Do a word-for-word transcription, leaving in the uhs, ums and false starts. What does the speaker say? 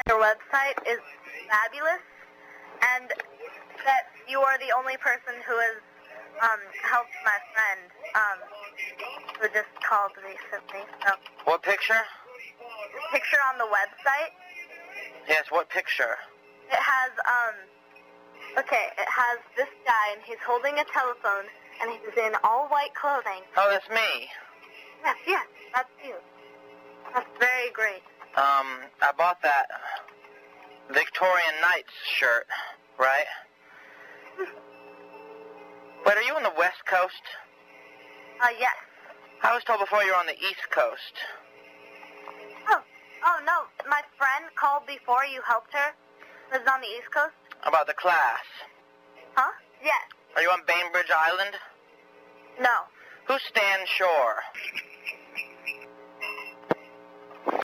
Your website is fabulous, and that you are the only person who has um, helped my friend, um, who just called recently. So. What picture? The picture on the website. Yes, what picture? It has, um, okay, it has this guy, and he's holding a telephone, and he's in all white clothing. Oh, that's me. Yes, yes, that's you. That's very great. Um, I bought that Victorian Knights shirt, right? Wait, are you on the West Coast? Uh, yes. I was told before you were on the East Coast. Oh, oh no, my friend called before you helped her. Was on the East Coast? About the class. Huh? Yes. Are you on Bainbridge Island? No. Who's Stan Shore?